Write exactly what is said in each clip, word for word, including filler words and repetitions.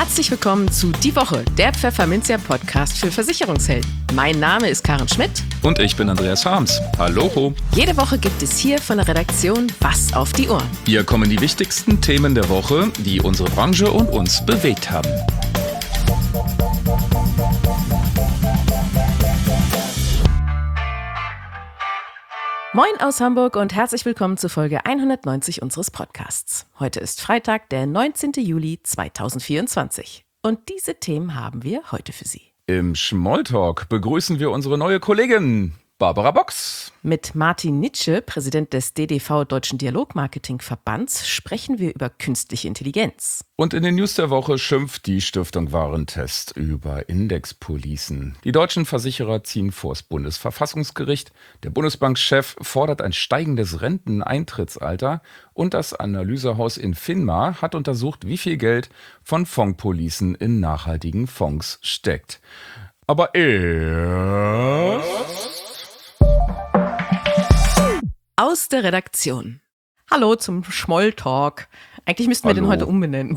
Herzlich willkommen zu Die Woche, der Pfefferminzia-Podcast für Versicherungshelden. Mein Name ist Karen Schmidt. Und ich bin Andreas Harms. Hallo. Jede Woche gibt es hier von der Redaktion was auf die Ohren. Hier kommen die wichtigsten Themen der Woche, die unsere Branche und uns bewegt haben. Moin aus Hamburg und herzlich willkommen zu Folge hundertneunzig unseres Podcasts. Heute ist Freitag, der neunzehnten Juli zweitausendvierundzwanzig. Und diese Themen haben wir heute für Sie. Im Smalltalk begrüßen wir unsere neue Kollegin Barbara Box. Mit Martin Nitsche, Präsident des D D V Deutschen Dialogmarketing-Verbands, sprechen wir über künstliche Intelligenz. Und in den News der Woche schimpft die Stiftung Warentest über Indexpolicen. Die deutschen Versicherer ziehen vors Bundesverfassungsgericht. Der Bundesbankchef fordert ein steigendes Renteneintrittsalter. Und das Analysehaus Infinma hat untersucht, wie viel Geld von Fondspolicen in nachhaltigen Fonds steckt. Aber erst... Aus der Redaktion. Hallo zum Schmolltalk. Eigentlich müssten wir Hallo. den heute umbenennen.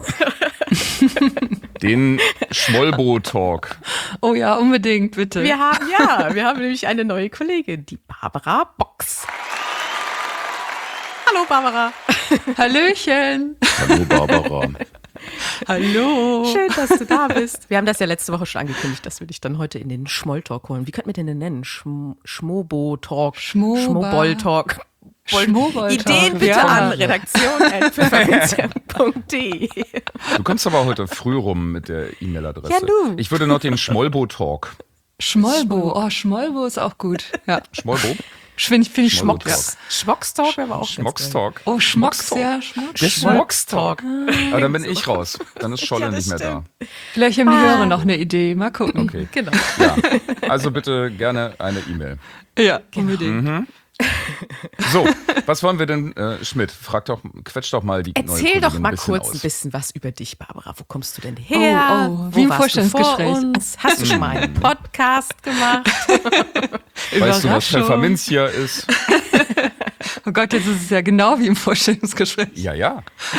Den Schmollbo-Talk. Oh ja, unbedingt, bitte. Wir haben, ja, wir haben nämlich eine neue Kollegin, die Barbara Box. Hallo Barbara. Hallöchen. Hallo Barbara. Hallo. Schön, dass du da bist. Wir haben das ja letzte Woche schon angekündigt, dass wir dich dann heute in den Schmolltalk holen. Wie könnten wir den denn nennen? Schm- Schmobo-Talk. Schmoba. Schmoboll-Talk. Schmoboll-Talk. Ideen bitte Ja. an redaktion at pfefferminzia punkt de. Du kommst aber heute früh rum mit der E-Mail-Adresse. Ja, du. Ich würde noch den Schmollbo-Talk. Schmollbo. Oh, Schmollbo ist auch gut. Ja. Schmollbo? Finde find ich Schmollbo. Schmocks. Schmockstalk wäre aber auch Schmockstalk. Oh, Schmocks, Schmockstalk. ja. Schmocks. Der Schmockstalk. Aber dann bin ich raus. Dann ist Scholle Ja, das nicht mehr da. Vielleicht haben die Hörer noch eine Idee. Mal gucken. Okay. Genau. Ja. Also bitte gerne eine E-Mail. Ja, unbedingt. So, was wollen wir denn, äh, Schmidt? Frag doch, quetsch doch mal die neue Erzähl Kollegin doch mal ein bisschen kurz aus. ein bisschen was über dich, Barbara. Wo kommst du denn her? Oh, oh, Wo wie im warst du vor Vorstellungsgespräch. uns? Hast du schon mal einen Podcast gemacht? Weißt du, was Überraschung. Pfefferminzia ist? Oh Gott, jetzt ist es ja genau wie im Vorstellungsgespräch. Ja, ja.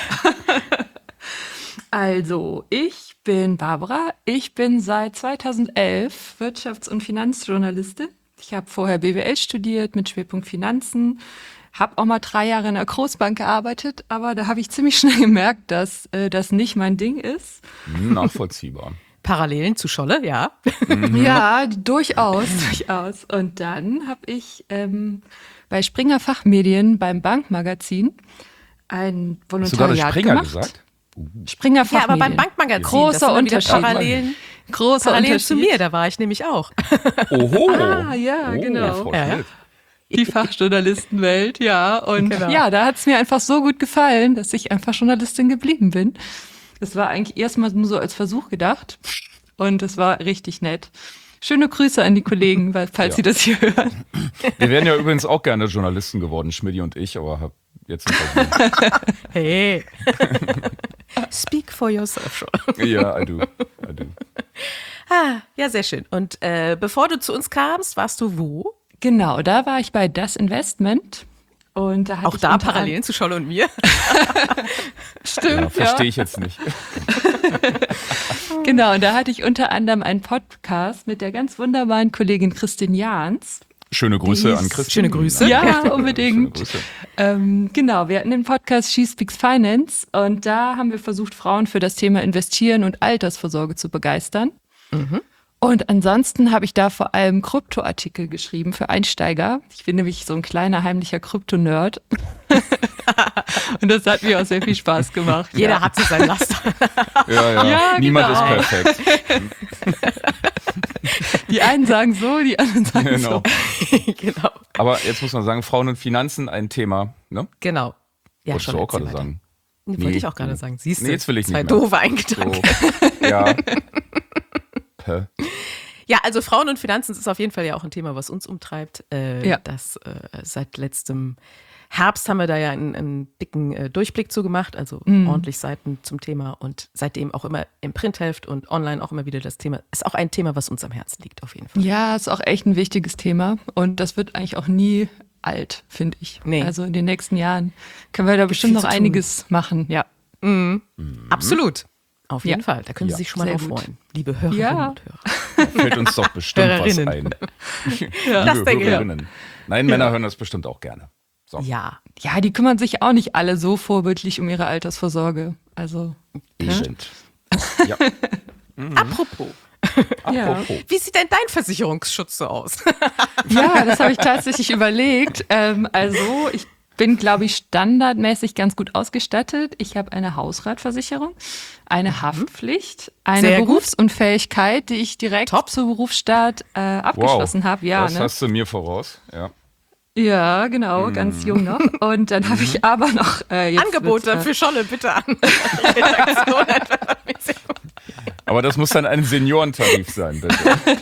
Also, ich bin Barbara. Ich bin seit zweitausendelf Wirtschafts- und Finanzjournalistin. Ich habe vorher B W L studiert mit Schwerpunkt Finanzen, habe auch mal drei Jahre in der Großbank gearbeitet, aber da habe ich ziemlich schnell gemerkt, dass äh, das nicht mein Ding ist. Nachvollziehbar. Parallelen zu Scholle, ja. Ja, durchaus, durchaus. Und dann habe ich ähm, bei Springer Fachmedien beim Bankmagazin ein Hast du gerade Volontariat Springer gemacht. gesagt? Springer Ja, Fachmedien. aber beim Bankmagazin. Großer das sind dann wieder Unterschied. Parallelen, Großer Parallelen Unterschied. zu mir, da war ich nämlich auch. Oho. Ah, ja, oh, genau. Frau Ja, ja. Schmidt. Die Fachjournalistenwelt, ja. Und Genau. ja, da hat es mir einfach so gut gefallen, dass ich einfach Journalistin geblieben bin. Das war eigentlich erstmal nur so als Versuch gedacht. Und es war richtig nett. Schöne Grüße an die Kollegen, weil, falls Ja. sie das hier hören. Wir wären ja übrigens auch gerne Journalisten geworden, Schmidti und ich, aber hab jetzt nicht versucht. Hey. Speak for yourself schon. Ja, I do. I do. Ah, ja, sehr schön. Und äh, bevor du zu uns kamst, warst du wo? Genau, da war ich bei Das Investment. Und da hatte Auch ich da unter Parallelen zu Scholle und mir? anderem- Stimmt, Ja, ja. verstehe ich jetzt nicht. Genau, und da hatte ich unter anderem einen Podcast mit der ganz wunderbaren Kollegin Christine Jahns. Schöne Grüße Die ist- an Christian. Schöne Grüße. Ja, Schöne unbedingt. Grüße. Ähm, genau, wir hatten den Podcast She Speaks Finance und da haben wir versucht, Frauen für das Thema Investieren und Altersvorsorge zu begeistern. Und ansonsten habe ich da vor allem Kryptoartikel geschrieben für Einsteiger. Ich bin nämlich so ein kleiner heimlicher Krypto-Nerd. Und das hat mir auch sehr viel Spaß gemacht. Jeder ja. hat so sein Laster. Ja, ja. Ja, Niemand genau. ist perfekt. Die einen sagen so, die anderen sagen Genau. so. Genau. Aber jetzt muss man sagen, Frauen und Finanzen ein Thema, ne? Genau. Ja, Wolltest du auch erzähl gerade weiter. sagen. Nee, Nee, wollte ich auch gerade nee. sagen. Siehst du, Nee, jetzt will ich zwei nicht mehr. doofe Eingedanken. So. Ja. Päh. Ja, also Frauen und Finanzen ist auf jeden Fall ja auch ein Thema, was uns umtreibt. Äh, Ja. Das äh, seit letztem Herbst haben wir da ja einen, einen dicken äh, Durchblick zu gemacht, also Mhm. ordentlich Seiten zum Thema und seitdem auch immer im Printheft und online auch immer wieder das Thema. Ist auch ein Thema, was uns am Herzen liegt, auf jeden Fall. Ja, ist auch echt ein wichtiges Thema und das wird eigentlich auch nie alt, finde ich. Nee. Also in den nächsten Jahren können wir da bestimmt viel noch zu tun. einiges machen, ja. Absolut. Auf jeden Ja. Fall, da können Sie Ja. sich schon mal Sehr drauf gut. freuen, liebe Hörerinnen Ja. und Hörer. Da fällt uns doch bestimmt was Hörerinnen. ein. Ja. Das Liebe denke ich auch. Hörerinnen. Nein, Männer hören das bestimmt auch gerne. So, Ja, Ja, die kümmern sich auch nicht alle so vorbildlich um ihre Altersvorsorge. Also, Agent. Ja. apropos, ja. Apropos. wie sieht denn dein Versicherungsschutz so aus? Ja, das habe ich tatsächlich überlegt. Ähm, also, ich bin, glaube ich, standardmäßig ganz gut ausgestattet. Ich habe eine Hausratversicherung, eine Haftpflicht, eine Sehr gut. Berufsunfähigkeit, die ich direkt Top. zu Berufsstart äh, abgeschlossen Wow, habe. Ja, das ne? hast du mir voraus. Ja. Ja, genau, ganz jung noch. Und dann habe ich aber noch äh, jetzt Angebote wird's, äh, für Scholle bitte an. Redaktion. Aber das muss dann ein Seniorentarif sein, bitte.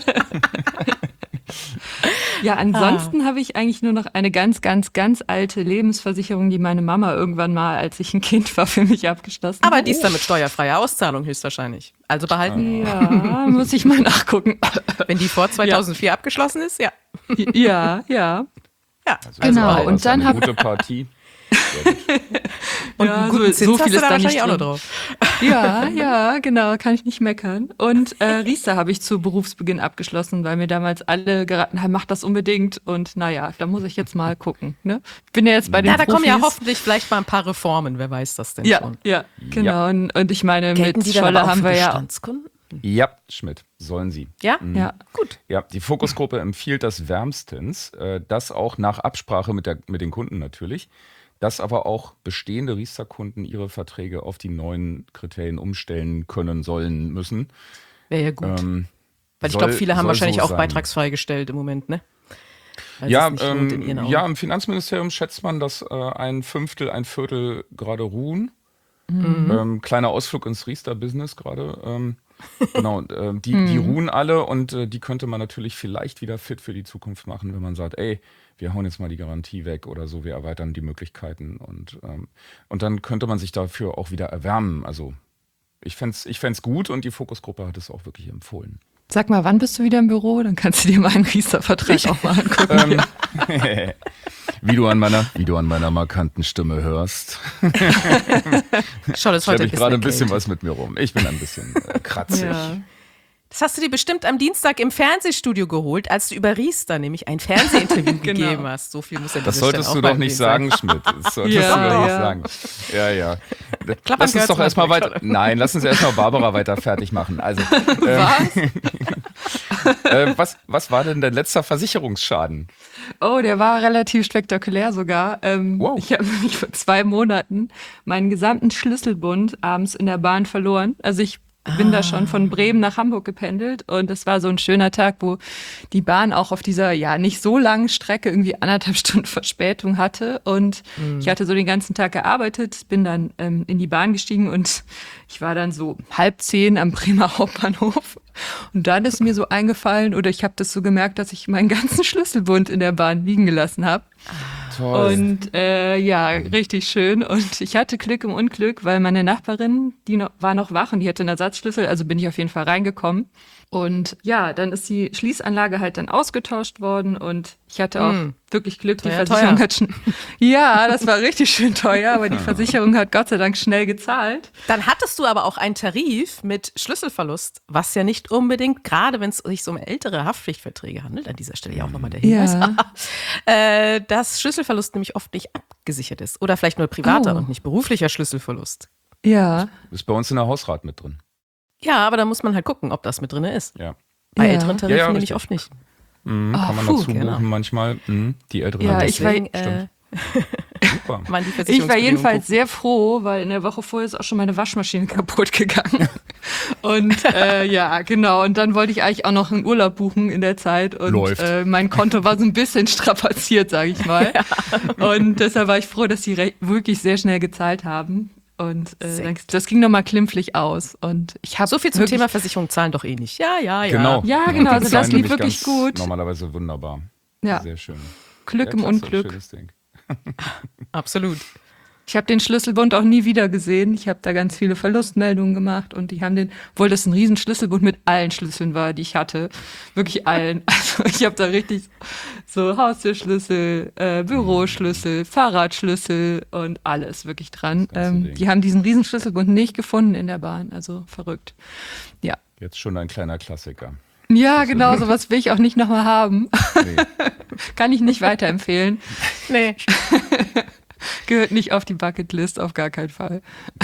Ja, ansonsten habe ich eigentlich nur noch eine ganz, ganz, ganz alte Lebensversicherung, die meine Mama irgendwann mal, als ich ein Kind war, für mich abgeschlossen Aber hat. die ist dann mit steuerfreier Auszahlung höchstwahrscheinlich. Also behalten, Ja, muss ich mal nachgucken. wenn die vor zweitausendvier abgeschlossen ist, ja. Ja, ja. Ja, Also Genau, das war und dann eine hab- gute Partie. Sehr gut. und ja, einen guten Zins so hast viel du ist da da nicht wahrscheinlich auch noch drin. drauf. Ja, ja, genau, kann ich nicht meckern. Und äh, Riester habe ich zu Berufsbeginn abgeschlossen, weil mir damals alle geraten haben, mach das unbedingt. Und naja, da muss ich jetzt mal gucken. Ne? Bin ja jetzt bei den Ja, da Profis. kommen ja hoffentlich vielleicht mal ein paar Reformen, wer weiß das denn Ja, schon. ja, genau. Und, und ich meine, Gelten mit die dann Scholle aber auch haben für wir ja. Bestandskunden? Ja, Schmidt, sollen sie. Ja? Ja, Gut. Ja, die Fokusgruppe empfiehlt das wärmstens, äh, das auch nach Absprache mit, der, mit den Kunden natürlich, dass aber auch bestehende Riester-Kunden ihre Verträge auf die neuen Kriterien umstellen können, sollen, müssen. Wäre ja gut. Ähm, Weil ich soll- glaube, viele haben soll wahrscheinlich so auch sein. beitragsfrei gestellt im Moment, ne? Weil Ja, es nicht lohnt in ihren ähm, Augen. ja, im Finanzministerium schätzt man, dass äh, ein Fünftel, ein Viertel gerade ruhen. Mhm. Ähm, kleiner Ausflug ins Riester-Business gerade. Ähm, genau, und, äh, die, die ruhen alle und äh, die könnte man natürlich vielleicht wieder fit für die Zukunft machen, wenn man sagt, ey, wir hauen jetzt mal die Garantie weg oder so, wir erweitern die Möglichkeiten und, ähm, und dann könnte man sich dafür auch wieder erwärmen. Also ich fände es ich fänd's gut und die Fokusgruppe hat es auch wirklich empfohlen. Sag mal, wann bist du wieder im Büro? Dann kannst du dir meinen Riester-Vertrag auch mal angucken. Ähm, wie, du an meiner, wie du an meiner markanten Stimme hörst, Scholl ist heute schleppe ich gerade ein bisschen erkältet. was mit mir rum. Ich bin ein bisschen äh, kratzig. Ja. Das hast du dir bestimmt am Dienstag im Fernsehstudio geholt, als du über Riester nämlich ein Fernsehinterview Genau. gegeben hast. So viel muss ja Das dieser solltest Stelle du auch doch mal nicht gewesen sein. sagen, Schmidt. Das solltest Ja, du doch nicht ja. sagen. Ja, ja. Klappern Lass uns gehört's doch mal erstmal durch, weiter. oder? Nein, lass uns erstmal Barbara weiter fertig machen. Also, ähm, äh, was, was war denn dein letzter Versicherungsschaden? Oh, der war relativ spektakulär sogar. Ähm, Wow. Ich habe nämlich vor zwei Monaten meinen gesamten Schlüsselbund abends in der Bahn verloren. Also ich bin da schon von Bremen nach Hamburg gependelt und es war so ein schöner Tag, wo die Bahn auch auf dieser ja nicht so langen Strecke irgendwie anderthalb Stunden Verspätung hatte und ich hatte so den ganzen Tag gearbeitet, bin dann ähm, in die Bahn gestiegen und ich war dann so halb zehn am Bremer Hauptbahnhof und dann ist mir so eingefallen oder ich habe das so gemerkt, dass ich meinen ganzen Schlüsselbund in der Bahn liegen gelassen habe. Toll. Und äh, ja, richtig schön. Und ich hatte Glück im Unglück, weil meine Nachbarin, die noch, war noch wach und die hatte einen Ersatzschlüssel, also bin ich auf jeden Fall reingekommen. Und ja, dann ist die Schließanlage halt dann ausgetauscht worden und ich hatte auch Mm. wirklich Glück, die Teuer, Versicherung teuer. hat schon. Ja, das war richtig schön teuer, aber die Versicherung hat Gott sei Dank schnell gezahlt. Dann hattest du aber auch einen Tarif mit Schlüsselverlust, was ja nicht unbedingt, gerade wenn es sich so um ältere Haftpflichtverträge handelt, an dieser Stelle ja auch nochmal der Hinweis, Ja. äh, dass Schlüsselverlust nämlich oft nicht abgesichert ist. Oder vielleicht nur privater Oh. und nicht beruflicher Schlüsselverlust. Ja. Ist bei uns in der Hausrat mit drin. Ja, aber da muss man halt gucken, ob das mit drin ist. Ja. Bei Ja. älteren Tarifen Ja, ja, nämlich richtig. oft nicht. Mhm, Ah, kann man puh, dazu buchen genau. manchmal. Mhm, die älteren Ja, haben ich das. war- Deswegen, äh, Stimmt. Super. man die Ich war Versicherungsbedingungen jedenfalls guckt. sehr froh, weil in der Woche vorher ist auch schon meine Waschmaschine kaputt gegangen. Und äh, ja, genau. Und dann wollte ich eigentlich auch noch einen Urlaub buchen in der Zeit. Und Läuft. Äh, mein Konto war so ein bisschen strapaziert, sage ich mal. Und deshalb war ich froh, dass die re- wirklich sehr schnell gezahlt haben. Und äh, Sehr dann- das ging nochmal klimpflich aus. Und ich habe So viel zum wirklich, Thema Versicherung zahlen doch eh nicht. Ja, ja, ja. Genau. Ja, Die genau, also zahlen das lief nämlich wirklich ganz gut. Normalerweise wunderbar. Ja. Sehr schön. Glück Ja, im klasse, Unglück. schönes Ding. Absolut. Ich habe den Schlüsselbund auch nie wieder gesehen. Ich habe da ganz viele Verlustmeldungen gemacht und die haben den, obwohl das ein riesen Schlüsselbund mit allen Schlüsseln war, die ich hatte, wirklich allen. Also ich habe da richtig so Haustürschlüssel, äh, Büroschlüssel, Fahrradschlüssel und alles wirklich dran. Ähm, die haben diesen riesen Schlüsselbund nicht gefunden in der Bahn, also verrückt. Ja. Jetzt schon ein kleiner Klassiker. Ja, genau, sowas will ich auch nicht nochmal haben. Nee. Kann ich nicht weiterempfehlen. Nee. Gehört nicht auf die Bucketlist, auf gar keinen Fall.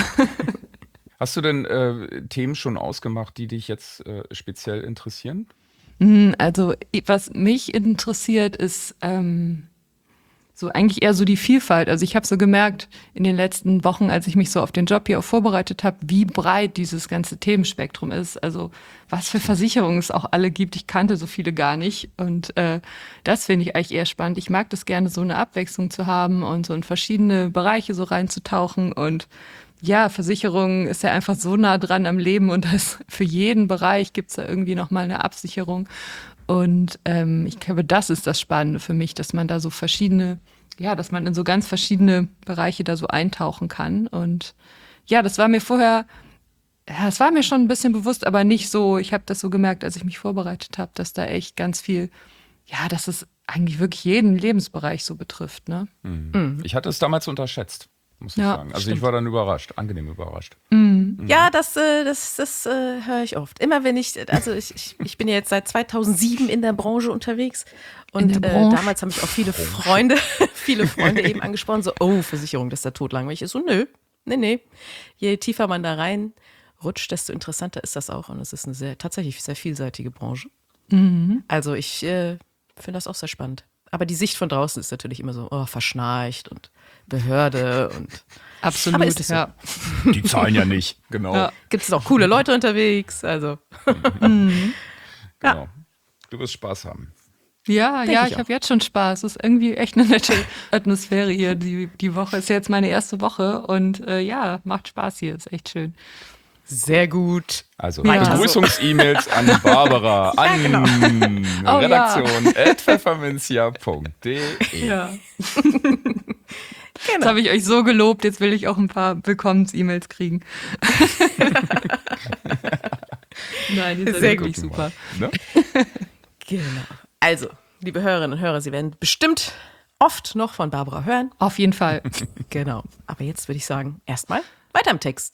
Hast du denn äh, Themen schon ausgemacht, die dich jetzt äh, speziell interessieren? Also, was mich interessiert, ist ähm, so eigentlich eher so die Vielfalt. Also ich habe so gemerkt in den letzten Wochen, als ich mich so auf den Job hier auch vorbereitet habe, wie breit dieses ganze Themenspektrum ist. Also was für Versicherungen es auch alle gibt. Ich kannte so viele gar nicht. Und äh, das finde ich eigentlich eher spannend. Ich mag das gerne, so eine Abwechslung zu haben und so in verschiedene Bereiche so reinzutauchen. Und ja, Versicherung ist ja einfach so nah dran am Leben und das für jeden Bereich gibt es da irgendwie nochmal eine Absicherung. Und ähm, ich glaube, das ist das Spannende für mich, dass man da so verschiedene, ja, dass man in so ganz verschiedene Bereiche da so eintauchen kann. Und ja, das war mir vorher, ja, das war mir schon ein bisschen bewusst, aber nicht so, ich habe das so gemerkt, als ich mich vorbereitet habe, dass da echt ganz viel, ja, dass es eigentlich wirklich jeden Lebensbereich so betrifft, ne? Mhm. Mhm. Ich hatte es damals unterschätzt, muss ich ja, sagen. Also stimmt. Ich war dann überrascht, angenehm überrascht. Mhm. Ja, das, äh, das, das äh, höre ich oft. Immer wenn ich, also ich, ich, ich bin ja jetzt seit zweitausendsieben in der Branche unterwegs und In der äh, Branche? damals haben mich auch viele Freunde, viele Freunde eben angesprochen, so, oh, Versicherung, das ist ja totlangweilig. Ich so, nö, nee, nee. Je tiefer man da rein rutscht, desto interessanter ist das auch und es ist eine sehr, tatsächlich sehr vielseitige Branche. Mhm. Also ich äh, finde das auch sehr spannend. Aber die Sicht von draußen ist natürlich immer so, oh, verschnarcht und Behörde und Absolut, aber ist es so. ja. Die zahlen ja nicht, genau. Ja. Gibt es auch coole Leute unterwegs, also. Mhm. Genau. Du wirst Spaß haben. Ja, Denk ja, ich ich habe jetzt schon Spaß. Es ist irgendwie echt eine nette Atmosphäre hier. Die, die Woche ist jetzt meine erste Woche und äh, ja, macht Spaß hier. Ist echt schön. Sehr gut. Also Ja. Begrüßungs-E-Mails an Barbara Ja, an genau. Oh, redaktion at pfefferminzia punkt de. Ja. Genau. Jetzt habe ich euch so gelobt, jetzt will ich auch ein paar Willkommens-E-Mails kriegen. Nein, die sind Sehr wirklich Gucken super. mal, ne? Genau. Also, liebe Hörerinnen und Hörer, Sie werden bestimmt oft noch von Barbara hören. Auf jeden Fall. Genau. Aber jetzt würde ich sagen, erstmal weiter im Text.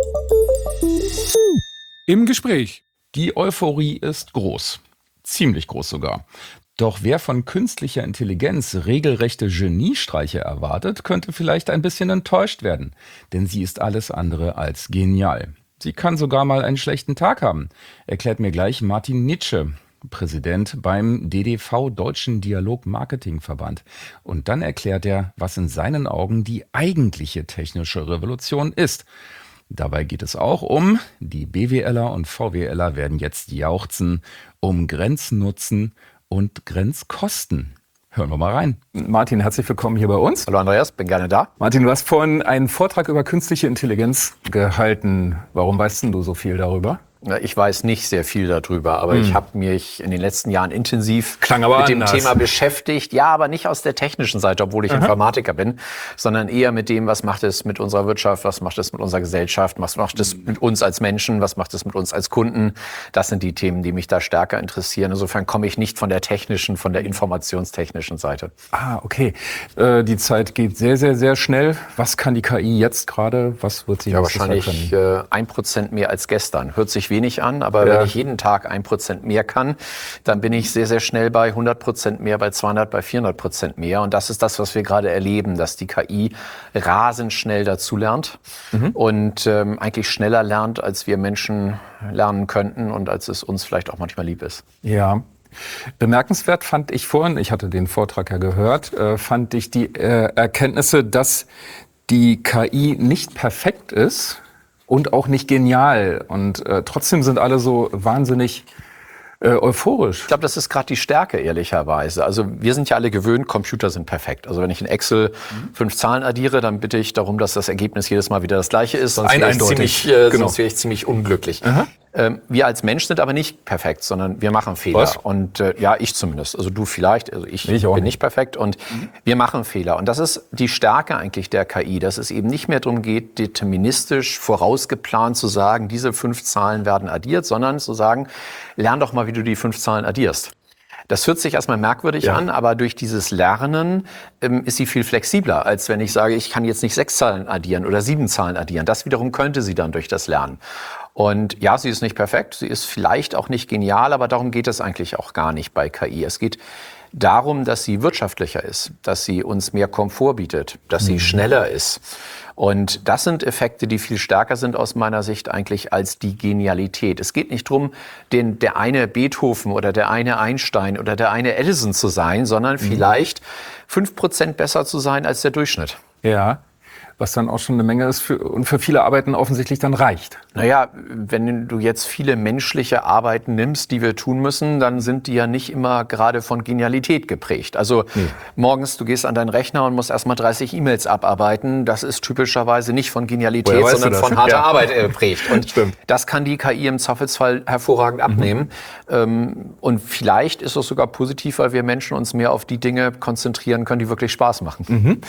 Im Gespräch. Die Euphorie ist groß. Ziemlich groß sogar. Doch wer von künstlicher Intelligenz regelrechte Geniestreiche erwartet, könnte vielleicht ein bisschen enttäuscht werden. Denn sie ist alles andere als genial. Sie kann sogar mal einen schlechten Tag haben, erklärt mir gleich Martin Nitsche, Präsident beim D D V Deutschen Dialog-Marketing-Verband. Und dann erklärt er, was in seinen Augen die eigentliche technische Revolution ist. Dabei geht es auch um, die BWLer und VWLer werden jetzt jauchzen, um Grenznutzen und Grenzkosten. Hören wir mal rein. Martin, herzlich willkommen hier bei uns. Hallo Andreas, bin gerne da. Martin, du hast vorhin einen Vortrag über künstliche Intelligenz gehalten. Warum weißt denn du so viel darüber? Ich weiß nicht sehr viel darüber, aber hm. ich habe mich in den letzten Jahren intensiv Klang aber mit dem anders. Thema beschäftigt. Ja, aber nicht aus der technischen Seite, obwohl ich Aha. Informatiker bin, sondern eher mit dem, was macht es mit unserer Wirtschaft, was macht es mit unserer Gesellschaft, was macht es mit uns als Menschen, was macht es mit uns als Kunden. Das sind die Themen, die mich da stärker interessieren. Insofern komme ich nicht von der technischen, von der informationstechnischen Seite. Ah, okay. Äh, die Zeit geht sehr, sehr, sehr schnell. Was kann die K I jetzt gerade? Was wird sie Ja, nächstes Jahr wahrscheinlich können? äh, ein Prozent mehr als gestern. Hört sich wenig an, aber ja. wenn ich jeden Tag ein Prozent mehr kann, dann bin ich sehr, sehr schnell bei hundert Prozent mehr, bei zweihundert, bei vierhundert Prozent mehr. Und das ist das, was wir gerade erleben, dass die K I rasend schnell dazulernt mhm. und ähm, eigentlich schneller lernt, als wir Menschen lernen könnten und als es uns vielleicht auch manchmal lieb ist. Ja. Bemerkenswert fand ich vorhin, ich hatte den Vortrag ja gehört, äh, fand ich die äh, Erkenntnisse, dass die K I nicht perfekt ist und auch nicht genial. Und äh, trotzdem sind alle so wahnsinnig äh, euphorisch. Ich glaube, das ist gerade die Stärke, ehrlicherweise. Also wir sind ja alle gewöhnt, Computer sind perfekt. Also wenn ich in Excel mhm. fünf Zahlen addiere, dann bitte ich darum, dass das Ergebnis jedes Mal wieder das gleiche ist. Sonst wäre ich, ziemlich, äh, genau. sonst wär ich ziemlich unglücklich. Aha. Ähm, wir als Mensch sind aber nicht perfekt, sondern wir machen Fehler. Was? Und äh, ja, ich zumindest. Also du vielleicht, also ich, Ich auch bin nicht. nicht perfekt und mhm. wir machen Fehler. Und das ist die Stärke eigentlich der K I, dass es eben nicht mehr darum geht, deterministisch vorausgeplant zu sagen, diese fünf Zahlen werden addiert, sondern zu sagen, lern doch mal, wie du die fünf Zahlen addierst. Das hört sich erstmal merkwürdig ja. an, aber durch dieses Lernen ähm, ist sie viel flexibler, als wenn ich sage, ich kann jetzt nicht sechs Zahlen addieren oder sieben Zahlen addieren. Das wiederum könnte sie dann durch das Lernen. Und ja, sie ist nicht perfekt, sie ist vielleicht auch nicht genial, aber darum geht es eigentlich auch gar nicht bei K I. Es geht darum, dass sie wirtschaftlicher ist, dass sie uns mehr Komfort bietet, dass sie mhm. schneller ist. Und das sind Effekte, die viel stärker sind aus meiner Sicht eigentlich als die Genialität. Es geht nicht darum, den, der eine Beethoven oder der eine Einstein oder der eine Edison zu sein, sondern mhm. vielleicht fünf Prozent besser zu sein als der Durchschnitt. Ja. Was dann auch schon eine Menge ist für, und für viele Arbeiten offensichtlich dann reicht. Naja, wenn du jetzt viele menschliche Arbeiten nimmst, die wir tun müssen, dann sind die ja nicht immer gerade von Genialität geprägt. Also hm. morgens, du gehst an deinen Rechner und musst erstmal dreißig E-Mails abarbeiten. Das ist typischerweise nicht von Genialität, sondern von harter ja. Arbeit geprägt. Und Stimmt. das kann die K I im Zweifelsfall hervorragend abnehmen. Mhm. Und vielleicht ist es sogar positiv, weil wir Menschen uns mehr auf die Dinge konzentrieren können, die wirklich Spaß machen. Mhm.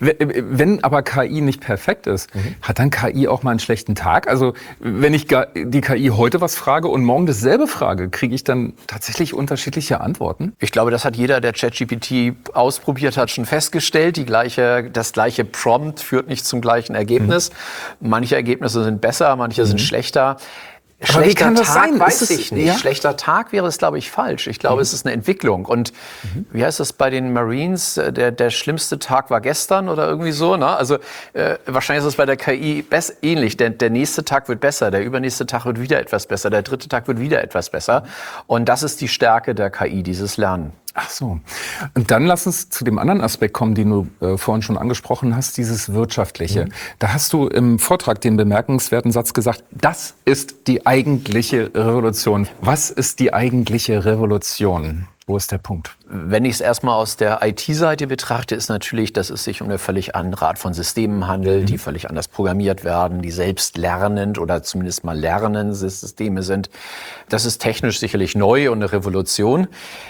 Wenn aber K I nicht perfekt ist, mhm. hat dann K I auch mal einen schlechten Tag? Also wenn ich die K I heute was frage und morgen dasselbe frage, kriege ich dann tatsächlich unterschiedliche Antworten? Ich glaube, das hat jeder, der ChatGPT ausprobiert hat, schon festgestellt. Die gleiche, das gleiche Prompt führt nicht zum gleichen Ergebnis. Mhm. Manche Ergebnisse sind besser, manche mhm. sind schlechter. Aber schlechter wie kann das Tag sein? weiß es, ich nicht. Ja? Schlechter Tag wäre es, glaube ich, falsch. Ich glaube, mhm. es ist eine Entwicklung. Und mhm. wie heißt das bei den Marines? Der, der schlimmste Tag war gestern oder irgendwie so. Ne? Also äh, wahrscheinlich ist es bei der K I best, ähnlich. Der, der nächste Tag wird besser, der übernächste Tag wird wieder etwas besser, der dritte Tag wird wieder etwas besser. Und das ist die Stärke der K I, dieses Lernen. Ach so. Und dann lass uns zu dem anderen Aspekt kommen, den du äh, vorhin schon angesprochen hast, dieses Wirtschaftliche. Mhm. Da hast du im Vortrag den bemerkenswerten Satz gesagt, das ist die eigentliche Revolution. Was ist die eigentliche Revolution? Wo ist der Punkt? Wenn ich es erstmal aus der I T-Seite betrachte, ist natürlich, dass es sich um eine völlig andere Art von Systemen handelt, mhm. die völlig anders programmiert werden, die selbst lernend oder zumindest mal lernende Systeme sind. Das ist technisch sicherlich neu und eine Revolution.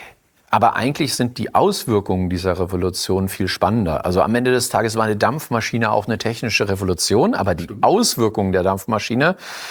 Aber eigentlich sind die Auswirkungen dieser Revolution viel spannender. Also am Ende des Tages war eine Dampfmaschine auch eine technische Revolution, aber die Auswirkungen der Dampfmaschine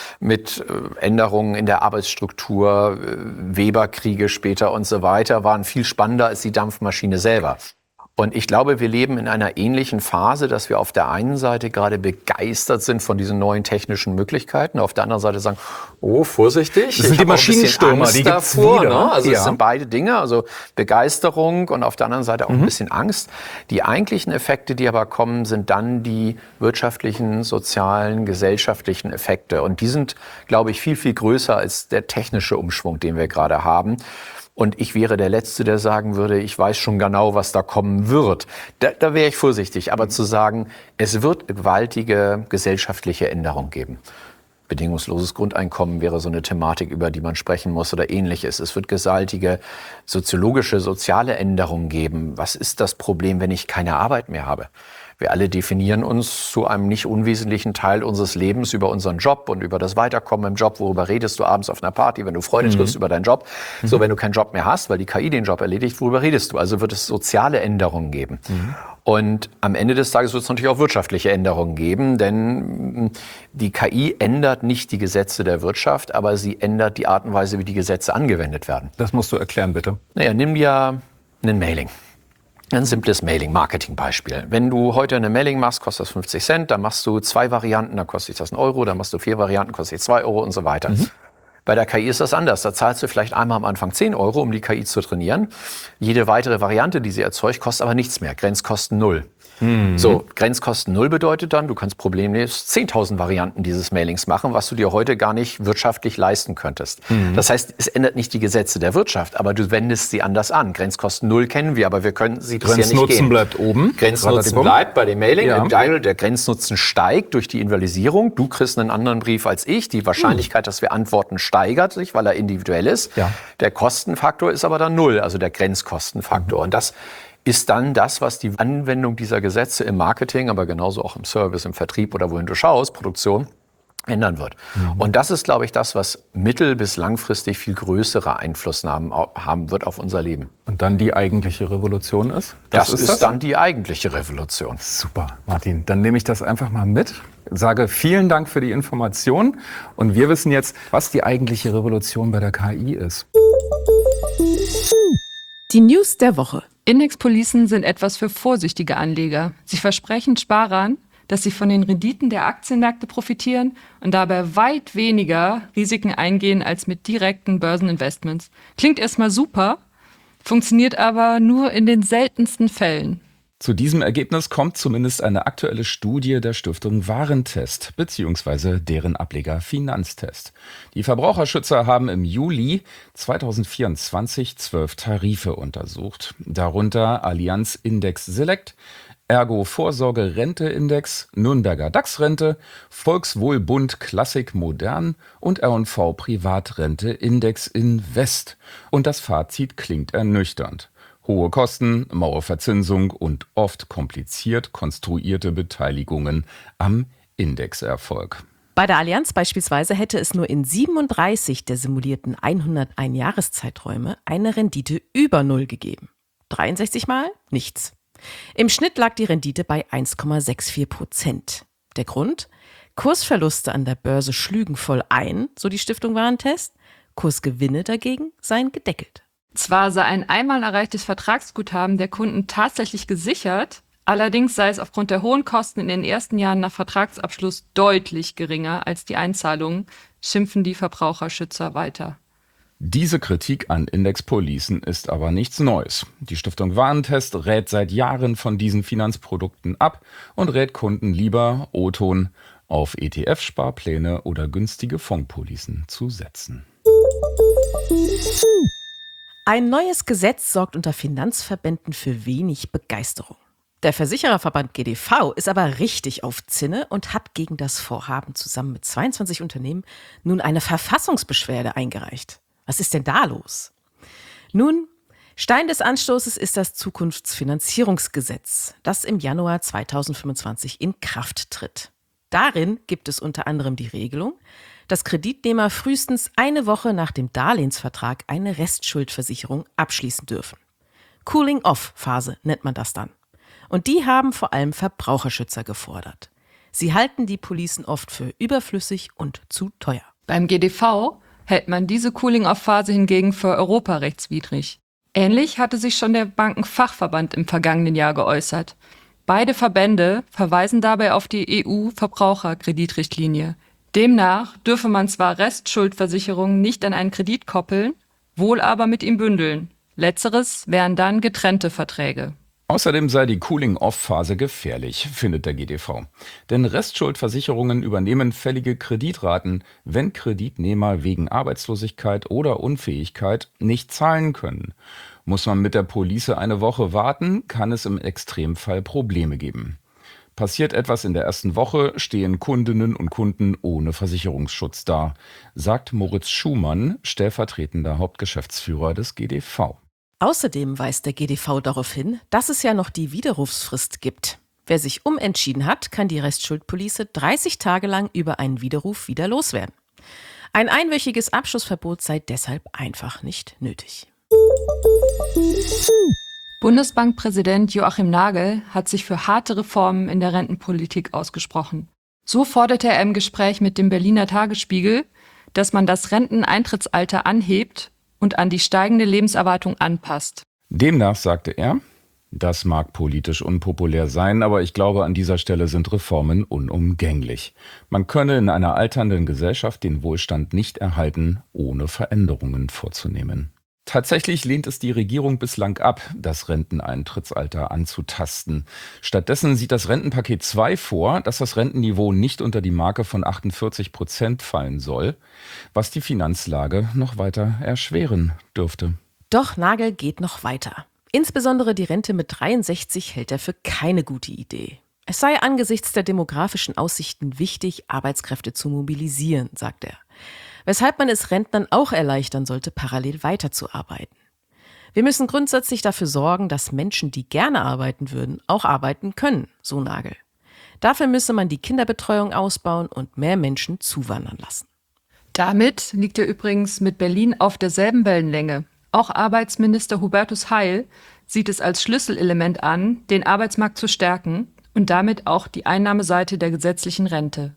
mit äh, Änderungen in der Arbeitsstruktur, äh, Weberkriege später und so weiter, waren viel spannender als die Dampfmaschine selber. Und ich glaube, wir leben in einer ähnlichen Phase, dass wir auf der einen Seite gerade begeistert sind von diesen neuen technischen Möglichkeiten, auf der anderen Seite sagen, oh, vorsichtig, das sind die Maschinenstürmer, die gibt's wieder. Ne? Also ja. es sind beide Dinge, also Begeisterung und auf der anderen Seite auch mhm. ein bisschen Angst. Die eigentlichen Effekte, die aber kommen, sind dann die wirtschaftlichen, sozialen, gesellschaftlichen Effekte. Und die sind, glaube ich, viel, viel größer als der technische Umschwung, den wir gerade haben. Und ich wäre der Letzte, der sagen würde, ich weiß schon genau, was da kommen wird. Da, da wäre ich vorsichtig. Aber zu sagen, es wird gewaltige gesellschaftliche Änderungen geben. Bedingungsloses Grundeinkommen wäre so eine Thematik, über die man sprechen muss oder Ähnliches. Es wird gewaltige soziologische, soziale Änderungen geben. Was ist das Problem, wenn ich keine Arbeit mehr habe? Wir alle definieren uns zu einem nicht unwesentlichen Teil unseres Lebens über unseren Job und über das Weiterkommen im Job. Worüber redest du abends auf einer Party, wenn du Freunde mhm. triffst, über deinen Job? Mhm. So, wenn du keinen Job mehr hast, weil die K I den Job erledigt, worüber redest du? Also wird es soziale Änderungen geben. Mhm. Und am Ende des Tages wird es natürlich auch wirtschaftliche Änderungen geben, denn die K I ändert nicht die Gesetze der Wirtschaft, aber sie ändert die Art und Weise, wie die Gesetze angewendet werden. Das musst du erklären, bitte. Naja, nimm ja ein Mailing. Ein simples Mailing-Marketing-Beispiel. Wenn du heute eine Mailing machst, kostet das fünfzig Cent, dann machst du zwei Varianten, dann kostet das einen Euro, dann machst du vier Varianten, kostet zwei Euro und so weiter. Mhm. Bei der K I ist das anders. Da zahlst du vielleicht einmal am Anfang zehn Euro, um die K I zu trainieren. Jede weitere Variante, die sie erzeugt, kostet aber nichts mehr. Grenzkosten null. Mhm. So, Grenzkosten null bedeutet dann, du kannst problemlos zehntausend Varianten dieses Mailings machen, was du dir heute gar nicht wirtschaftlich leisten könntest. Mhm. Das heißt, es ändert nicht die Gesetze der Wirtschaft, aber du wendest sie anders an. Grenzkosten null kennen wir, aber wir können sie bisher nicht gehen. Grenznutzen bleibt oben. Grenznutzen bleibt bei dem Mailing. Ja. Im Dial, der Grenznutzen steigt durch die Invalidisierung. Du kriegst einen anderen Brief als ich. Die Wahrscheinlichkeit, mhm. dass wir antworten, steigert sich, weil er individuell ist. Ja. Der Kostenfaktor ist aber dann null, also der Grenzkostenfaktor. Mhm. Und das ist dann das, was die Anwendung dieser Gesetze im Marketing, aber genauso auch im Service, im Vertrieb oder wohin du schaust, Produktion, ändern wird. Mhm. Und das ist, glaube ich, das, was mittel- bis langfristig viel größere Einflussnahmen haben wird auf unser Leben. Und dann die eigentliche Revolution ist? Das, das ist, ist das? dann die eigentliche Revolution. Super, Martin. Dann nehme ich das einfach mal mit. Sage vielen Dank für die Information. Und wir wissen jetzt, was die eigentliche Revolution bei der K I ist. Die News der Woche. Indexpolicen sind etwas für vorsichtige Anleger. Sie versprechen Sparern, dass sie von den Renditen der Aktienmärkte profitieren und dabei weit weniger Risiken eingehen als mit direkten Börseninvestments. Klingt erstmal super, funktioniert aber nur in den seltensten Fällen. Zu diesem Ergebnis kommt zumindest eine aktuelle Studie der Stiftung Warentest bzw. deren Ableger Finanztest. Die Verbraucherschützer haben im Juli zweitausendvierundzwanzig zwölf Tarife untersucht, darunter Allianz Index Select, Ergo Vorsorge Rente Index, Nürnberger DAX-Rente, Volkswohlbund Klassik Modern und R und V Privatrente Index Invest. Und das Fazit klingt ernüchternd. Hohe Kosten, Mauerverzinsung und oft kompliziert konstruierte Beteiligungen am Indexerfolg. Bei der Allianz beispielsweise hätte es nur in siebenunddreißig der simulierten hundertein Jahreszeiträume eine Rendite über Null gegeben. dreiundsechzig Mal nichts. Im Schnitt lag die Rendite bei eins Komma vierundsechzig Prozent. Der Grund? Kursverluste an der Börse schlügen voll ein, so die Stiftung Warentest. Kursgewinne dagegen seien gedeckelt. Zwar sei ein einmal erreichtes Vertragsguthaben der Kunden tatsächlich gesichert, allerdings sei es aufgrund der hohen Kosten in den ersten Jahren nach Vertragsabschluss deutlich geringer als die Einzahlungen, schimpfen die Verbraucherschützer weiter. Diese Kritik an Indexpolicen ist aber nichts Neues. Die Stiftung Warentest rät seit Jahren von diesen Finanzprodukten ab und rät Kunden lieber O-Ton auf E T F-Sparpläne oder günstige Fondspolicen zu setzen. Ein neues Gesetz sorgt unter Finanzverbänden für wenig Begeisterung. Der Versichererverband G D V ist aber richtig auf Zinne und hat gegen das Vorhaben zusammen mit zweiundzwanzig Unternehmen nun eine Verfassungsbeschwerde eingereicht. Was ist denn da los? Nun, Stein des Anstoßes ist das Zukunftsfinanzierungsgesetz, das im Januar zweitausendfünfundzwanzig in Kraft tritt. Darin gibt es unter anderem die Regelung, dass Kreditnehmer frühestens eine Woche nach dem Darlehensvertrag eine Restschuldversicherung abschließen dürfen. Cooling-off-Phase nennt man das dann. Und die haben vor allem Verbraucherschützer gefordert. Sie halten die Policen oft für überflüssig und zu teuer. Beim G D V hält man diese Cooling-off-Phase hingegen für europarechtswidrig. Ähnlich hatte sich schon der Bankenfachverband im vergangenen Jahr geäußert. Beide Verbände verweisen dabei auf die E U-Verbraucherkreditrichtlinie. Demnach dürfe man zwar Restschuldversicherungen nicht an einen Kredit koppeln, wohl aber mit ihm bündeln. Letzteres wären dann getrennte Verträge. Außerdem sei die Cooling-off-Phase gefährlich, findet der G D V. Denn Restschuldversicherungen übernehmen fällige Kreditraten, wenn Kreditnehmer wegen Arbeitslosigkeit oder Unfähigkeit nicht zahlen können. Muss man mit der Police eine Woche warten, kann es im Extremfall Probleme geben. Passiert etwas in der ersten Woche, stehen Kundinnen und Kunden ohne Versicherungsschutz da, sagt Moritz Schumann, stellvertretender Hauptgeschäftsführer des G D V. Außerdem weist der G D V darauf hin, dass es ja noch die Widerrufsfrist gibt. Wer sich umentschieden hat, kann die Restschuldpolice dreißig Tage lang über einen Widerruf wieder loswerden. Ein einwöchiges Abschlussverbot sei deshalb einfach nicht nötig. Bundesbankpräsident Joachim Nagel hat sich für harte Reformen in der Rentenpolitik ausgesprochen. So forderte er im Gespräch mit dem Berliner Tagesspiegel, dass man das Renteneintrittsalter anhebt und an die steigende Lebenserwartung anpasst. Demnach sagte er, das mag politisch unpopulär sein, aber ich glaube, an dieser Stelle sind Reformen unumgänglich. Man könne in einer alternden Gesellschaft den Wohlstand nicht erhalten, ohne Veränderungen vorzunehmen. Tatsächlich lehnt es die Regierung bislang ab, das Renteneintrittsalter anzutasten. Stattdessen sieht das Rentenpaket zwei vor, dass das Rentenniveau nicht unter die Marke von achtundvierzig Prozent fallen soll, was die Finanzlage noch weiter erschweren dürfte. Doch Nagel geht noch weiter. Insbesondere die Rente mit dreiundsechzig hält er für keine gute Idee. Es sei angesichts der demografischen Aussichten wichtig, Arbeitskräfte zu mobilisieren, sagt er. Weshalb man es Rentnern auch erleichtern sollte, parallel weiterzuarbeiten. Wir müssen grundsätzlich dafür sorgen, dass Menschen, die gerne arbeiten würden, auch arbeiten können, so Nagel. Dafür müsse man die Kinderbetreuung ausbauen und mehr Menschen zuwandern lassen. Damit liegt er übrigens mit Berlin auf derselben Wellenlänge. Auch Arbeitsminister Hubertus Heil sieht es als Schlüsselelement an, den Arbeitsmarkt zu stärken und damit auch die Einnahmeseite der gesetzlichen Rente.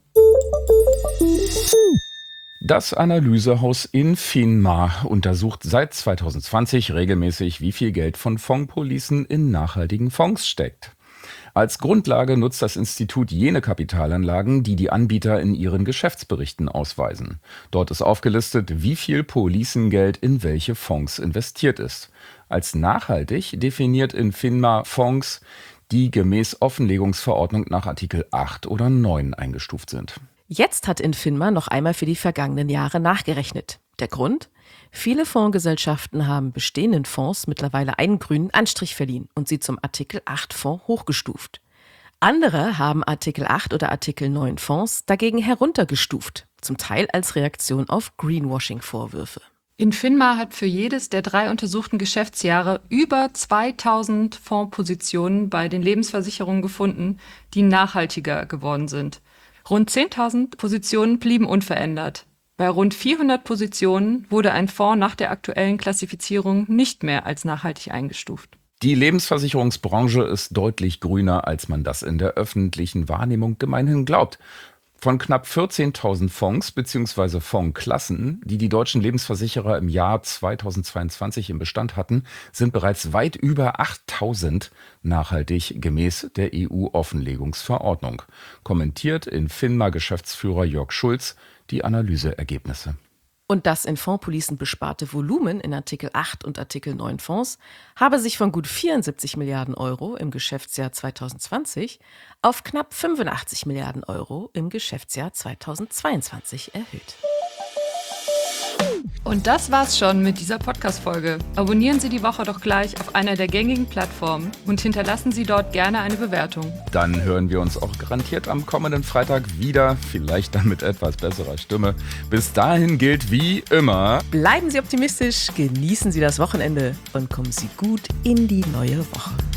Das Analysehaus Infinma untersucht seit zweitausendzwanzig regelmäßig, wie viel Geld von Fondspolicen in nachhaltigen Fonds steckt. Als Grundlage nutzt das Institut jene Kapitalanlagen, die die Anbieter in ihren Geschäftsberichten ausweisen. Dort ist aufgelistet, wie viel Policengeld in welche Fonds investiert ist. Als nachhaltig definiert Infinma Fonds, die gemäß Offenlegungsverordnung nach Artikel acht oder neun eingestuft sind. Jetzt hat Infinma noch einmal für die vergangenen Jahre nachgerechnet. Der Grund? Viele Fondsgesellschaften haben bestehenden Fonds mittlerweile einen grünen Anstrich verliehen und sie zum Artikel acht Fonds hochgestuft. Andere haben Artikel acht oder Artikel neun Fonds dagegen heruntergestuft, zum Teil als Reaktion auf Greenwashing-Vorwürfe. Infinma hat für jedes der drei untersuchten Geschäftsjahre über zweitausend Fondspositionen bei den Lebensversicherungen gefunden, die nachhaltiger geworden sind. Rund zehntausend Positionen blieben unverändert. Bei rund vierhundert Positionen wurde ein Fonds nach der aktuellen Klassifizierung nicht mehr als nachhaltig eingestuft. Die Lebensversicherungsbranche ist deutlich grüner, als man das in der öffentlichen Wahrnehmung gemeinhin glaubt. Von knapp vierzehntausend Fonds bzw. Fondsklassen, die die deutschen Lebensversicherer im Jahr zweitausendzweiundzwanzig im Bestand hatten, sind bereits weit über achttausend nachhaltig gemäß der E U-Offenlegungsverordnung. Kommentiert Infinma-Geschäftsführer Jörg Schulz die Analyseergebnisse. Und das in Fondspolicen besparte Volumen in Artikel acht und Artikel neun Fonds habe sich von gut vierundsiebzig Milliarden Euro im Geschäftsjahr zweitausendzwanzig auf knapp fünfundachtzig Milliarden Euro im Geschäftsjahr zweitausendzweiundzwanzig erhöht. Und das war's schon mit dieser Podcast-Folge. Abonnieren Sie die Woche doch gleich auf einer der gängigen Plattformen und hinterlassen Sie dort gerne eine Bewertung. Dann hören wir uns auch garantiert am kommenden Freitag wieder, vielleicht dann mit etwas besserer Stimme. Bis dahin gilt wie immer: Bleiben Sie optimistisch, genießen Sie das Wochenende und kommen Sie gut in die neue Woche.